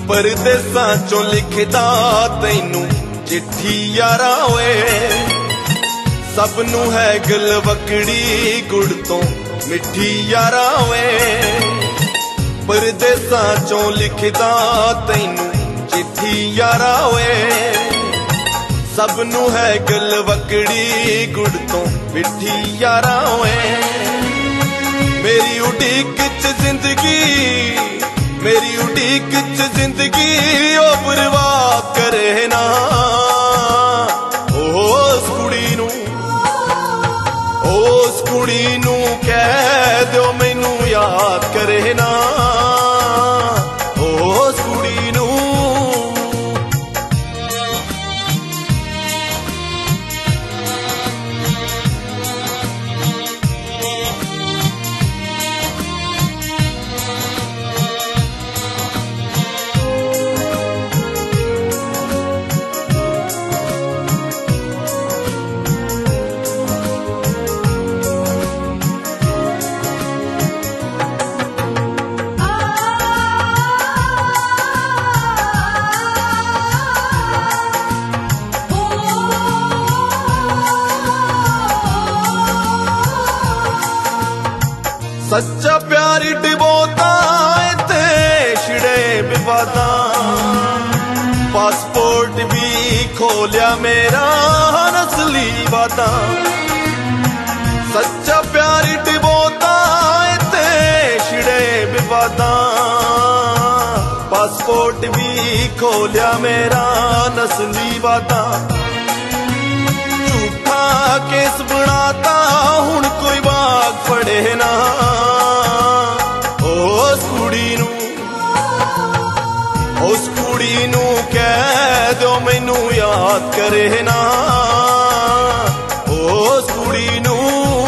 परदेसां चों लिखदा तैनू चिट्ठी यारा ओए सबनू है गलवकड़ी गुड़ तो मिठी यारा ओए परदेसां चों लिखदा तैनू चिट्ठी यारा ओए सबनू है गलवकड़ी गुड़ तो मिठी यारा ओए मेरी उड़ीक च जिंदगी मेरी उड़ीक च जिंदगी ओ परवाह करे ना उस कुड़ी नू कह दो मैनू याद करे ना उस कुड़ी नू सच्चा प्यार डिबोता ते छिड़े विवादा पासपोर्ट भी खोलिया मेरा नस्ली वादा सच्चा प्यार डिबोता ते छिड़े विवादा पासपोर्ट भी खोलिया मेरा नस्ली वादा झूठा केस बनाता हुण कोई बाग फड़े ना उस कुड़ी नू कह दो मैनू याद करे ना उस कुड़ी नू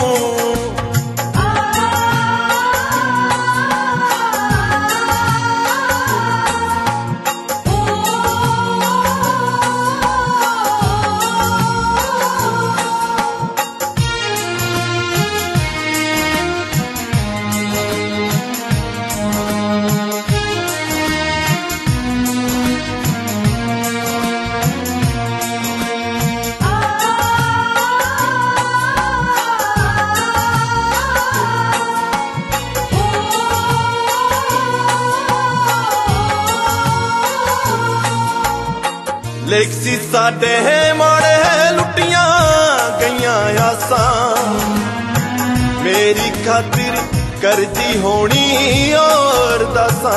लेक्सी साडे माड़े लुटियां गईयां आसां मेरी खातिर करदी होनी और दसां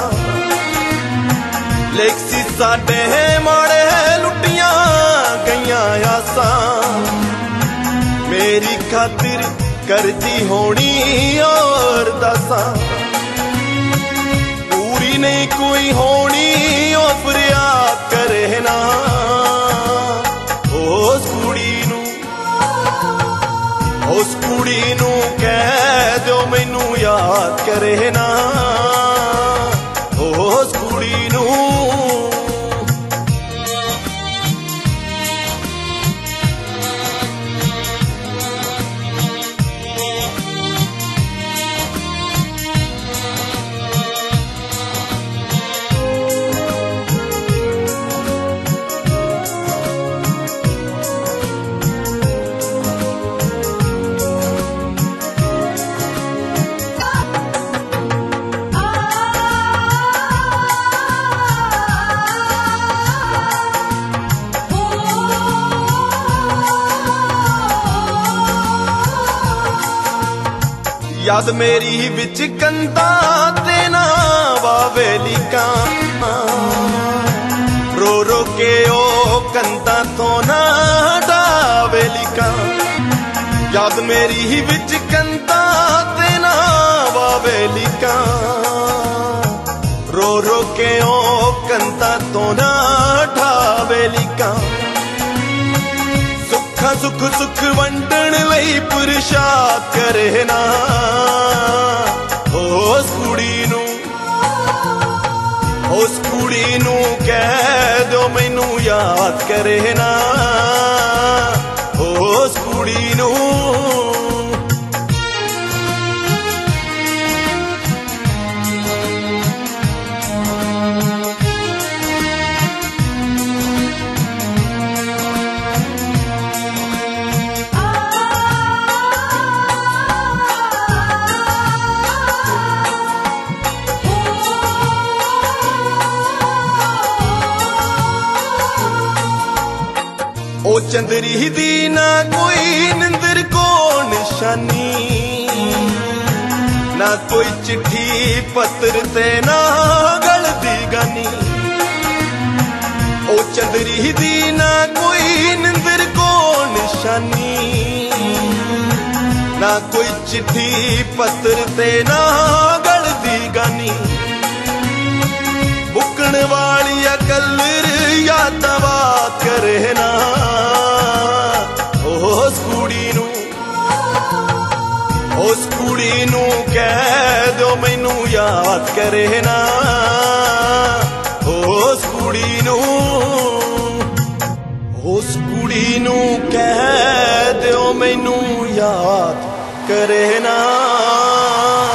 लेक्सी साडे माड़े लुटियां गईयां आसां मेरी खातिर करदी होनी और दसां पूरी नहीं कोई होनी ओ फरियाद करे ना उस कुड़ी नू कह दो मैनू याद करे ना उस कुड़ी नू याद मेरी विच कंधा ते ना वावेली कां रो रो के ओ कंधा तो ना डावेली कां याद मेरी विच कंधा ते ना वावेली कां रो रो के ओ कंधा तो ना डावेली कां सुख सुख वंडन लई पुरशाद करे ना उस कुड़ी नू कह दो मैनू याद करे ना उस कुड़ी नू ओ चंदरी दी ना कोई निंदर को निशानी, ना कोई चिट्ठी पत्र ते ना गलती गानी। ओ चंदरी दी ना कोई निंदर को निशानी, ना कोई चिट्ठी पत्र ते ना गलती गानी। बुकण वाली कलर यादवा करे ना उस कुड़ी नू कह दो मैनू याद करे ना उस कुड़ी नू कह दो मैनू याद करे ना।